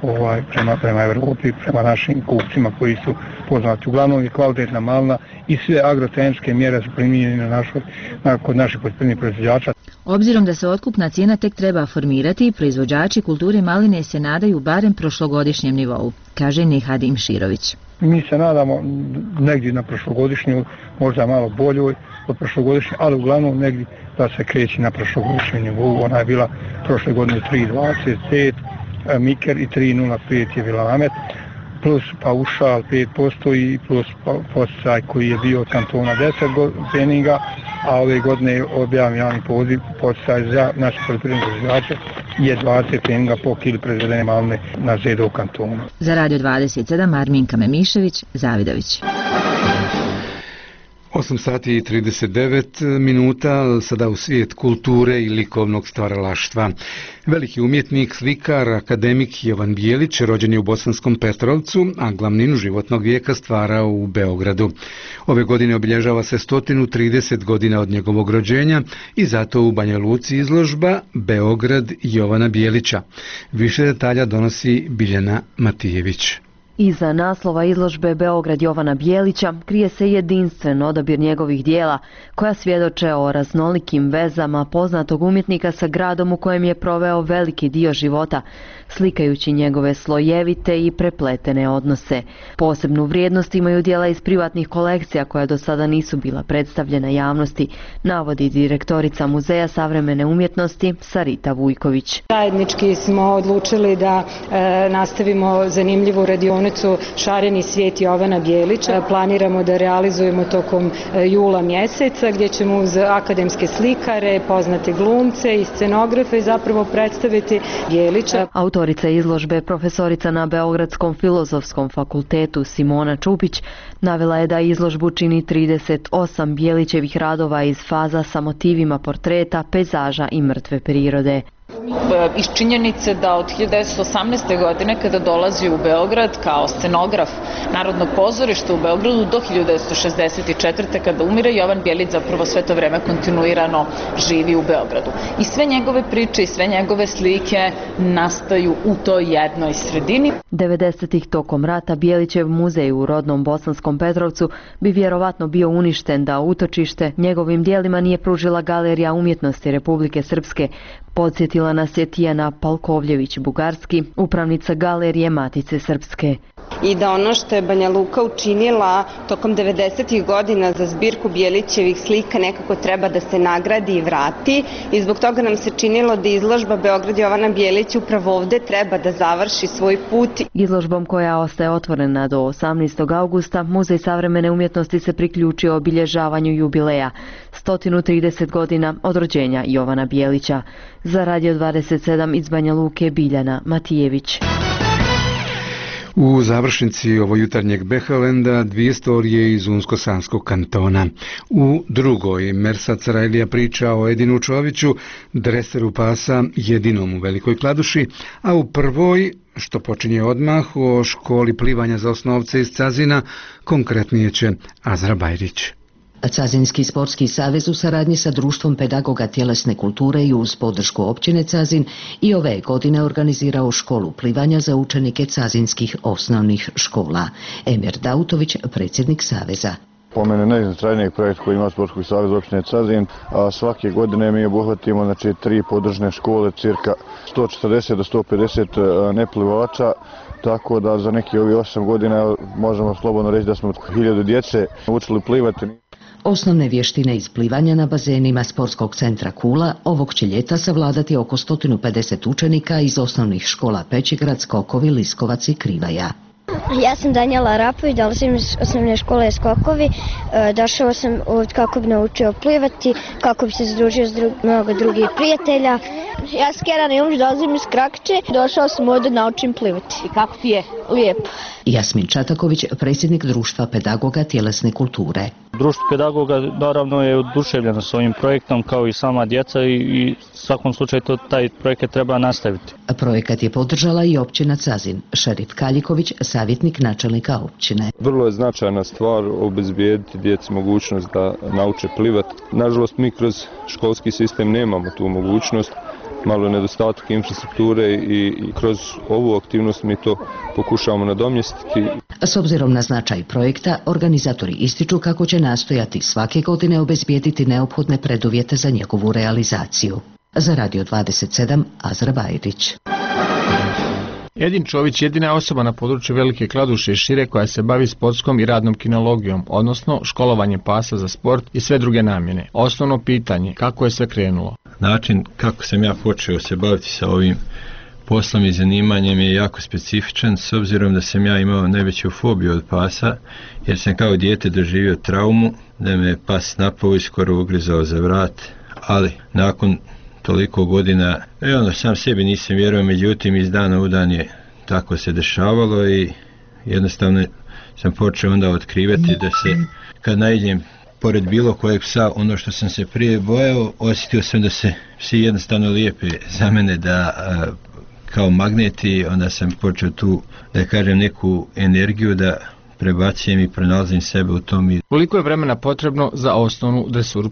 prema Evropi, prema našim kupcima koji su poznati. Uglavnom je kvalitetna malina i sve agrotehničke mjere su primijenjene kod naših poljoprivrednih proizvođača. Obzirom da se otkupna cijena tek treba formirati, proizvođači kulture maline se nadaju barem prošlogodišnjem nivou, kaže Nihad Imširović. Mi se nadamo negdje na prošlogodišnju, možda malo boljoj od prošlogodišnje, ali uglavnom negdje da se kreći na prošlogodišnjem nivou. Ona je bila prošle godine 3,25 Miker i 3,05 je bila Amet, plus paušal 5% i plus podsticaj koji je bio od kantona 10 peninga, a ove godine je objavljen javni poziv podsticaj za naše poljoprivredne proizvođače je 20 peninga po kili proizvedene maline na ZDO kantonu. Za Radio 27 Arminka Memišević, Zavidović. 8 sati i 39 minuta, sada u svijet kulture i likovnog stvaralaštva. Veliki umjetnik, slikar, akademik Jovan Bijelić rođen je u Bosanskom Petrovcu, a glavninu životnog vijeka stvarao u Beogradu. Ove godine obilježava se 130 godina od njegovog rođenja i zato u Banja Luci izložba Beograd Jovana Bijelića. Više detalja donosi Biljana Matijević. Iza naslova izložbe Beograd Jovana Bijelića krije se jedinstven odabir njegovih dijela, koja svjedoče o raznolikim vezama poznatog umjetnika sa gradom u kojem je proveo veliki dio života. slikajući njegove slojevite i prepletene odnose. Posebnu vrijednost imaju dijela iz privatnih kolekcija koja do sada nisu bila predstavljena javnosti, navodi direktorica Muzeja savremene umjetnosti Sarita Vujković. Zajednički smo odlučili da nastavimo zanimljivu radionicu Šareni svijet Jovana Bijelića. Planiramo da realizujemo tokom jula mjeseca gdje ćemo uz akademske slikare, poznate glumce i scenografe zapravo predstaviti Bijelića. Autorica izložbe, profesorica na Beogradskom filozofskom fakultetu Simona Čupić, navela je da izložbu čini 38 Bijelićevih radova iz faza sa motivima portreta, pejzaža i mrtve prirode. Iz činjenice da od 1918. godine kada dolazi u Beograd kao scenograf Narodnog pozorišta u Beogradu do 1964. kada umire, Jovan Bijelić zapravo sve to vreme kontinuirano živi u Beogradu. I sve njegove priče i sve njegove slike nastaju u toj jednoj sredini. 90-ih tokom rata Bijelićev muzej u rodnom Bosanskom Petrovcu bi vjerovatno bio uništen da utočište njegovim dijelima nije pružila Galerija umjetnosti Republike Srpske. Podsjetila nas je Tijana Palkovljević-Bugarski, upravnica Galerije Matice Srpske. I da ono što je Banja Luka učinila tokom 90. godina za zbirku Bijelićevih slika nekako treba da se nagradi i vrati. I zbog toga nam se činilo da izložba Beograd Jovana Bijelića upravo ovde treba da završi svoj put. Izložbom koja ostaje otvorena do 18. augusta, Muzej savremene umjetnosti se priključio obilježavanju jubileja 130 godina od rođenja Jovana Bijelića. Za Radio 27 iz Banja Luke, Biljana Matijević. U završnici ovojutarnjeg Behalenda dvije storije iz Unsko-Sanskog kantona. U drugoj Mersat Sarajlija priča o Edinu Čoviću, dreseru pasa jedinom u Velikoj Kladuši, a u prvoj, što počinje odmah, o školi plivanja za osnovce iz Cazina, konkretnije će Azra Bajrić. Cazinski sportski savez u saradnji sa Društvom pedagoga tjelesne kulture i uz podršku općine Cazin i ove godine organizirao školu plivanja za učenike cazinskih osnovnih škola. Emir Dautović, predsjednik saveza. Po mene najznačajniji projekt koji ima Sportski savez općine Cazin, a svake godine mi obuhvatimo 3 podružne škole, cirka 140 do 150 neplivača, tako da za neki ovih 8 godina možemo slobodno reći da smo 1000 djece učili plivati. Osnovne vještine iz plivanja na bazenima Sportskog centra Kula ovog će ljeta savladati oko 150 učenika iz osnovnih škola Pećigrad, Skokovi, Liskovac i Krivaja. Ja sam Danijela Rapović, dolazim iz osnovne škole Skokovi. Došao sam ovdje kako bi naučio plivati, kako bi se združio s mnogo drugih prijatelja. Ja sam Kerana Ilmić, dolazim iz Krakiće. Došao sam ovdje da naučim plivati. I kako ti je? Lijepo. Jasmin Čataković, predsjednik Društva pedagoga tjelesne kulture. Društvo pedagoga naravno je oduševljeno s ovim projektom kao i sama djeca i u svakom slučaju taj projekat treba nastaviti. Projekat je podržala i općina Cazin. Šerif Kaljiković, savjetnik načelnika općine. Vrlo je značajna stvar obezbijediti djeci mogućnost da nauče plivati. Nažalost, mi kroz školski sistem nemamo tu mogućnost. Malo nedostatak infrastrukture i kroz ovu aktivnost mi to pokušavamo nadomjestiti. S obzirom na značaj projekta, organizatori ističu kako će nastojati svake godine obezbijediti neophodne preduvjete za njegovu realizaciju. Za Radio 27, Azra Bajrić. Edin Čović jedina je osoba na području Velike Kladuše i šire koja se bavi sportskom i radnom kinologijom, odnosno školovanjem pasa za sport i sve druge namjene. Osnovno pitanje, kako je sve krenulo? Način kako sam ja počeo se baviti sa ovim poslom i zanimanjem je jako specifičan, s obzirom da sam ja imao najveću fobiju od pasa, jer sam kao dijete doživio traumu da me pas napao i skoro ugrizao za vrat, ali nakon toliko godina, sam sebi nisam vjerovao, međutim iz dana u dan je tako se dešavalo i jednostavno sam počeo onda otkrivati da se kad naiđem pored bilo kojeg psa, ono što sam se prije bojao, osjetio sam da se psi jednostavno lijepe za mene, da kao magneti, onda sam počeo tu, da kažem, neku energiju da prebacijem i pronalazim sebe u tom. Koliko je vremena potrebno za osnovnu dresuru psa?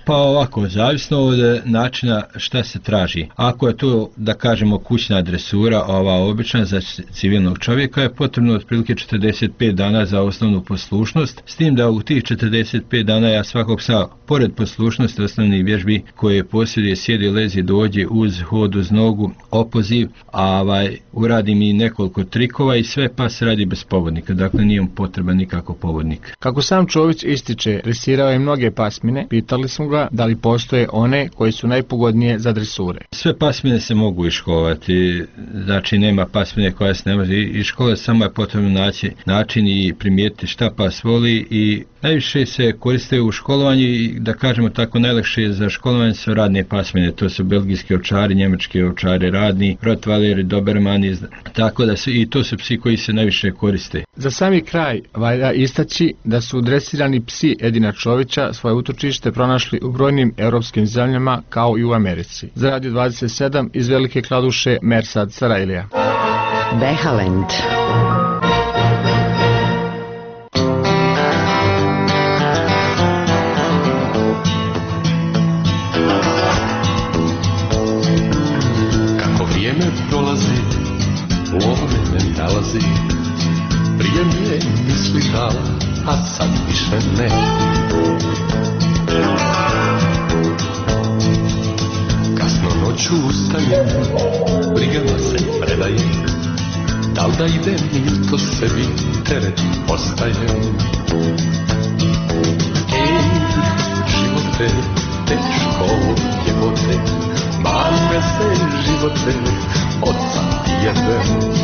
Pa ovako, zavisno od načina šta se traži. Ako je to, da kažemo, kućna dresura, ova obična za civilnog čovjeka, je potrebno otprilike 45 dana za osnovnu poslušnost, s tim da u tih 45 dana ja svakog psa, pored poslušnosti osnovnih vježbi koje posjeduje, sjedi, lezi, dođe, uz hod, uz nogu, opoziv, a uradim i nekoliko trikova i sve pas radi bez povodnika, dakle nije mu potreban nikako povodnik. Kako sam Čović ističe, dresirao je mnoge pasmine, pitali smo ga da li postoje one koje su najpogodnije za dresure. Sve pasmine se mogu iškolovati, znači nema pasmine koja se ne može iškolovati, samo je potrebno naći način i primijetiti šta pas voli i najviše se koriste u školovanju i da kažemo tako najlakše za školovanje su radne pasmine, to su belgijski ovčari, njemački ovčari radni, rottweileri, dobermani, tako da su i to su psi koji se najviše koriste. Za sami kraj valja istaći da su dresirani psi Edina Čovića svoje utočište pronašli u brojnim europskim zemljama kao i u Americi. Za Radio 27 iz Velike Kladuše, Mersad Sarajlija. Behalend. Kako vrijeme prolazi, love ne nalazi, prije mi je misli dala, a sad više ne. Kasno noću ustajem, brigama se predajem, da li da idem ili to sebi teret ostajem. Ej, živote, teško jebote, mali me se živote, oca jebem.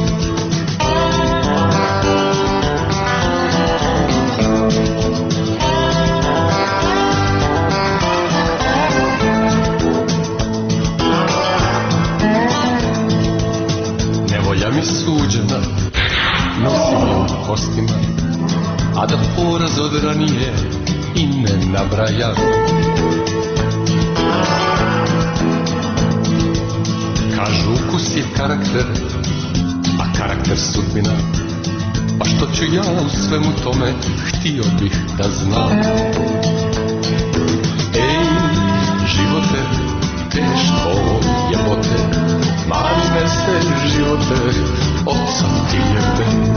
Nevolja mi suđena, nosim je u kostima, a da poraz od ranije i ne nabrajam. Kažu ukus je karakter, a karakter sudbina, pa što ću ja u svemu tome, htio bih da znam. Ej, živote, teško jebote, mali me se živote, oca ti jebe.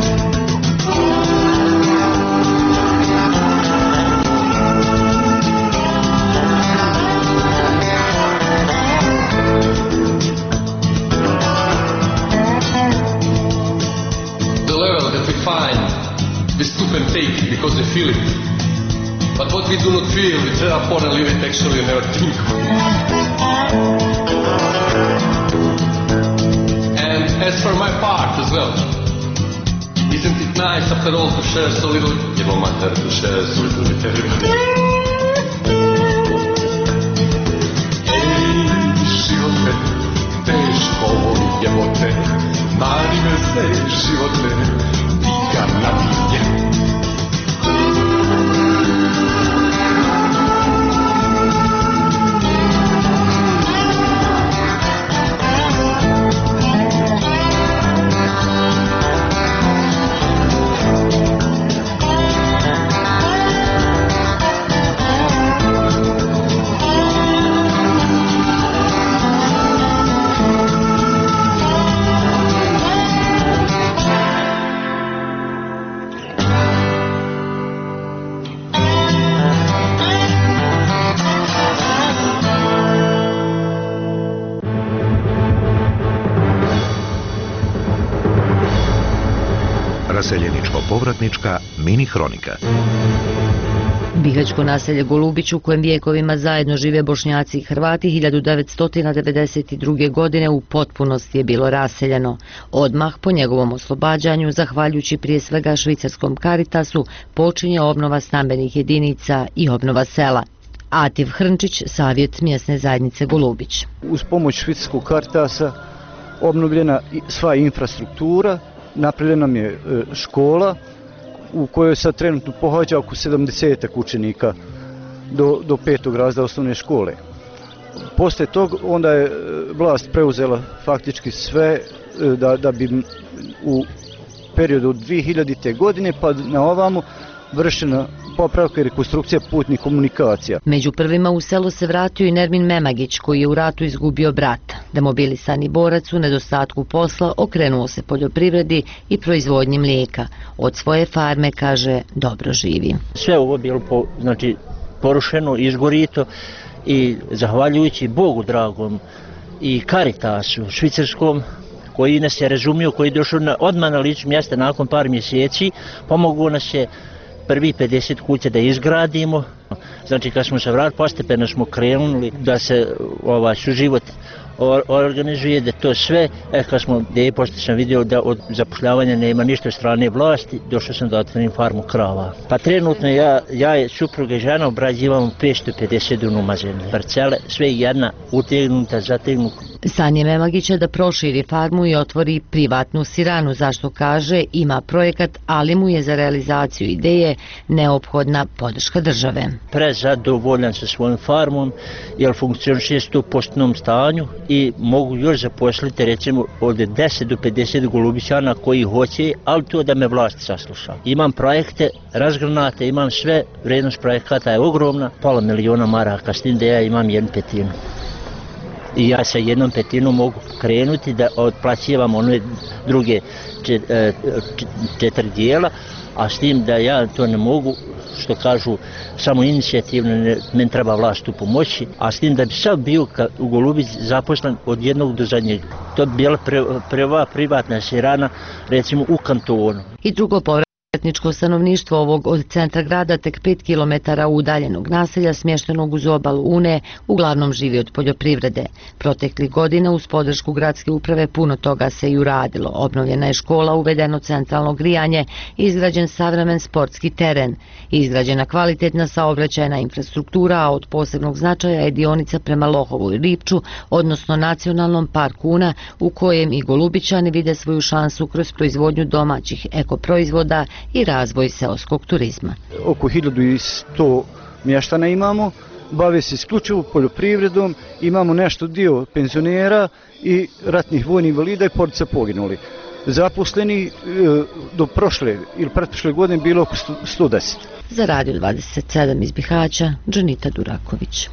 The level that we find, we stoop and take because we feel it. But what we do not feel, we tear upon and leave it actually and never think of it. And as for my part as well, isn't it nice after all to share so little, jebo mater, to share so little with everybody. Ej, živote, teško jebote, mali me se živote, ti ga nabije. Raseljeničko-povratnička mini hronika. Bihaćko naselje Golubić, u kojem vijekovima zajedno žive Bošnjaci i Hrvati, 1992. godine u potpunosti je bilo raseljeno. Odmah po njegovom oslobađanju, zahvaljujući prije svega švicarskom Caritasu, počinje obnova stambenih jedinica i obnova sela. Atif Hrnčić, savjet mjesne zajednice Golubić. Uz pomoć švicarskog Caritasa obnovljena sva infrastruktura, napravljena nam je škola u kojoj sad trenutno pohađa oko 70 učenika do 5. razreda osnovne škole. Posle tog onda je vlast preuzela faktički sve da bi u periodu od 2000. godine pa na ovamo vršena popravka i rekonstrukcija putnih komunikacija. Među prvima u selo se vratio i Nermin Memagić, koji je u ratu izgubio brata. Demobilisani borac u nedostatku posla okrenuo se poljoprivredi i proizvodnji mlijeka. Od svoje farme, kaže, dobro živi. Sve ovo bilo porušeno, izgorito i zahvaljujući Bogu dragom i Caritasu švicarskom, koji nas je razumio, koji je došao odmah na licu mjesta nakon par mjeseci, pomogao nas je prvi 50 kuća da izgradimo. Znači kad smo se vratili, postepeno smo krenuli da se suživot organizuje, da to sve, kad smo, pošto sam vidio da od zapošljavanja nema ništa strane vlasti, došao sam da otvorim farmu krava. Pa trenutno ja i supruga i žena obrađivamo 550 dunuma zemlje, parcele, sve jedna utegnuta, zategnuta. San je Memagića da proširi farmu i otvori privatnu siranu, zašto kaže ima projekat, ali mu je za realizaciju ideje neophodna podrška države. Prezadovoljan sa svojom farmom, jer funkcioniše u 100% stanju i mogu još zaposliti recimo od 10 do 50 golubićana koji hoće, ali to da me vlast sasluša. Imam projekte razgranate, imam sve, vrednost projekata je ogromna, pola miliona maraka, s tim da ja imam 1/5. I ja sa 1/5 mogu krenuti da otplaćivam one druge 4 dijela, a s tim da ja to ne mogu, što kažu, samo inicijativno, meni treba vlast u pomoći, a s tim da bi sad bio u Golubici zaposlen od jednog do zadnjeg. To bi bila prva privatna sirana, recimo u kantonu. I drugo povratničko stanovništvo ovog od centra grada tek 5 km udaljenog naselja smještenog uz obalu Une uglavnom živi od poljoprivrede. Proteklih godina uz podršku gradske uprave puno toga se i uradilo. Obnovljena je škola, uvedeno centralno grijanje, izgrađen savremen sportski teren, izgrađena kvalitetna saobraćajna infrastruktura, a od posebnog značaja je dionica prema Lohovu i Ripču, odnosno nacionalnom parku Una, u kojem i Golubićani vide svoju šansu kroz proizvodnju domaćih ekoproizvoda i razvoj seoskog turizma. Oko 1100 mještana imamo, bave se isključivo poljoprivredom, imamo nešto dio penzionera i ratnih vojnih invalida i porodica poginuli. Zaposleni do prošle ili pretprošle godine bilo oko 110. Za Radio 27 iz Bihaća, Džanita Duraković.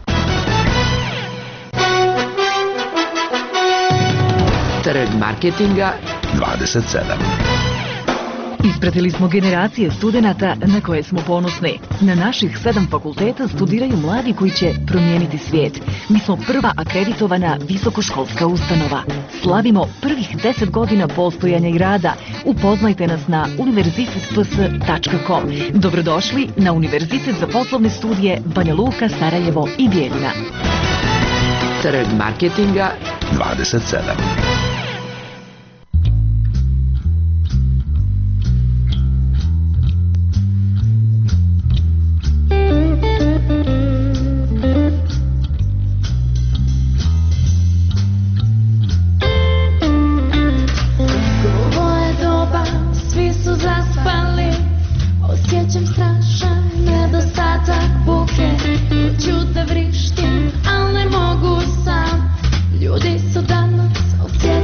Trg marketinga 27. Ispratili smo generacije studenata na koje smo ponosni. Na naših 7 fakulteta studiraju mladi koji će promijeniti svijet. Mi smo prva akreditovana visokoškolska ustanova. Slavimo prvih 10 godina postojanja i rada. Upoznajte nas na univerzitetps.com. Dobrodošli na Univerzitet za poslovne studije Banja Luka, Sarajevo i Bijeljina. Trg marketinga 27. Osjećam strašan nedostatak buke. Hoću da vrištim, al ne mogu sam. Ljudi su danas osjećali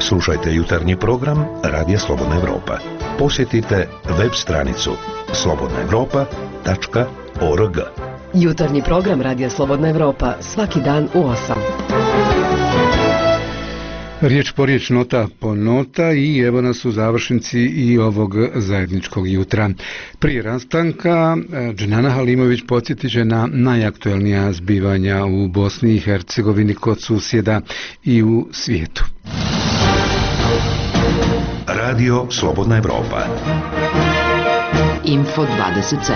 Slušajte jutarnji program Radija Slobodna Evropa. Posjetite web stranicu slobodnaevropa.org. Jutarnji program Radija Slobodna Evropa svaki dan u 8. Riječ po riječ, nota po nota i evo nas u završnici i ovog zajedničkog jutra. Prije rastanka Dženana Halimović podsjetit će na najaktuelnija zbivanja u Bosni i Hercegovini kod susjeda i u svijetu. Radio Slobodna Evropa. Info 27.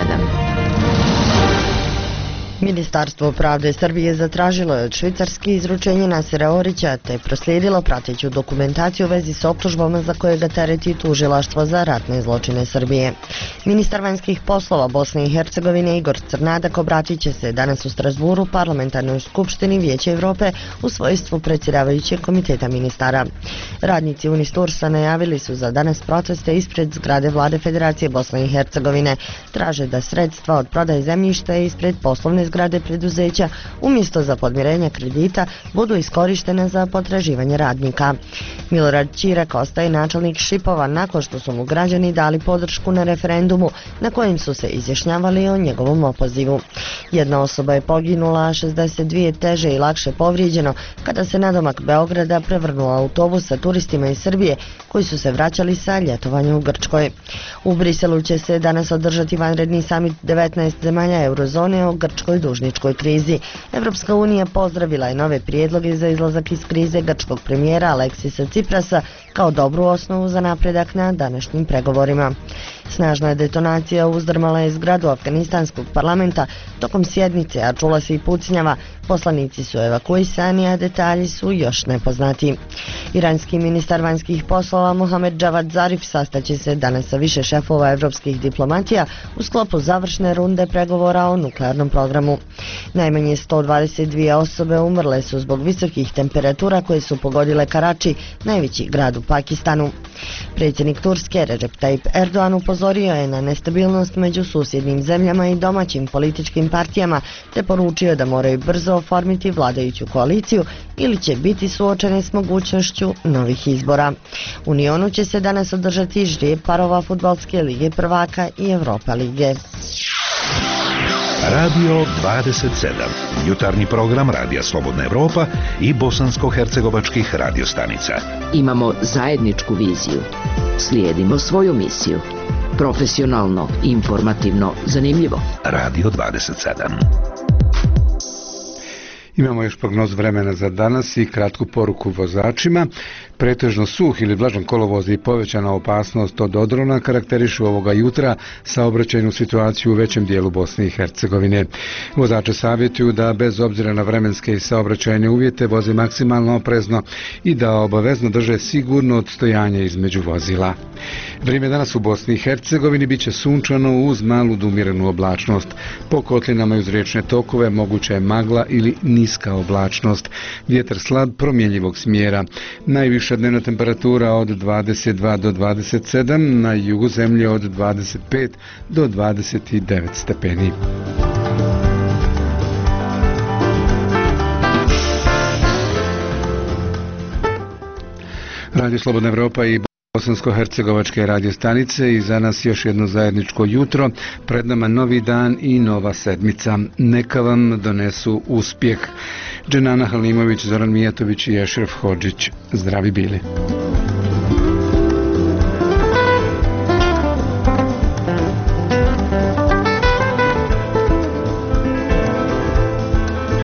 Ministarstvo pravde Srbije zatražilo je od Švicarske izručenje Nasera Orića te proslijedilo prateću dokumentaciju u vezi s optužbama za koje ga tereti tužilaštvo za ratne zločine Srbije. Ministar vanjskih poslova Bosne i Hercegovine Igor Crnadak obratit će se danas u Strasburu parlamentarnoj skupštini Vijeća Evrope u svojstvu predsjedavajućeg komiteta ministara. Radnici Unistursa najavili su za danas proteste ispred zgrade vlade Federacije Bosne i Hercegovine. Traže da sredstva od prodaje zemljišta ispred poslovne zgrade preduzeća umjesto za podmirenje kredita budu iskorištene za potraživanje radnika. Milorad Ćirek ostaje načelnik Šipova nakon što su mu građani dali podršku na referendumu na kojem su se izjašnjavali o njegovom opozivu. Jedna osoba je poginula, a 62 teže i lakše povrijeđeno kada se nadomak Beograda prevrnuo autobus sa turistima iz Srbije koji su se vraćali sa ljetovanja u Grčkoj. U Briselu će se danas održati vanredni samit 19 zemalja eurozone o grčkoj dužničkoj krizi. Evropska unija pozdravila je nove prijedloge za izlazak iz krize grčkog premijera Aleksisa Ciprasa kao dobru osnovu za napredak na današnjim pregovorima. Snažna detonacija uzdrmala je zgradu afganistanskog parlamenta tokom sjednice, a čula se i pucnjava. Poslanici su evakuisani, a detalji su još nepoznati. Iranski ministar vanjskih poslova Mohamed Javad Zarif sastaće se danas sa više šefova evropskih diplomatija u sklopu završne runde pregovora o nuklearnom programu. Najmanje 122 osobe umrle su zbog visokih temperatura koje su pogodile Karači, najveći grad u Pakistanu. Predsjednik Turske Recep Tayyip Erdogan upozorio je na nestabilnost među susjednim zemljama i domaćim političkim partijama te poručio da moraju brzo oformiti vladajuću koaliciju ili će biti suočene s mogućnošću novih izbora. U Nionu će se danas održati žrijeb parova Fudbalske lige prvaka i Europa lige. Radio 27. Jutarnji program Radija Slobodna Evropa i bosansko-hercegovačkih radiostanica. Imamo zajedničku viziju. Slijedimo svoju misiju. Profesionalno, informativno, zanimljivo. Radio 27. Imamo još prognoz vremena za danas i kratku poruku vozačima. Pretežno suh ili vlažan kolovoz i povećana opasnost od odrona karakterišu ovoga jutra saobraćajnu situaciju u većem dijelu Bosne i Hercegovine. Vozače savjetuju da bez obzira na vremenske i saobraćajne uvjete voze maksimalno oprezno i da obavezno drže sigurno odstojanje između vozila. Vrijeme danas u Bosni i Hercegovini biće sunčano uz malu do umjerenu oblačnost. Po kotlinama i uz riječne tokove moguća je magla ili niska oblačnost. Vjetar slab promjenjivog smjera. Najviša dnevna temperatura od 22 do 27, na jugu zemlje od 25 do 29 stepeni. Radio Slobodna Evropa i bosansko-hercegovačke radiostanice i za nas još jedno zajedničko jutro, pred nama novi dan i nova sedmica. Neka vam donesu uspjeh. Dženana Halimović, Zoran Mijatović i Ešref Hodžić. Zdravi bili.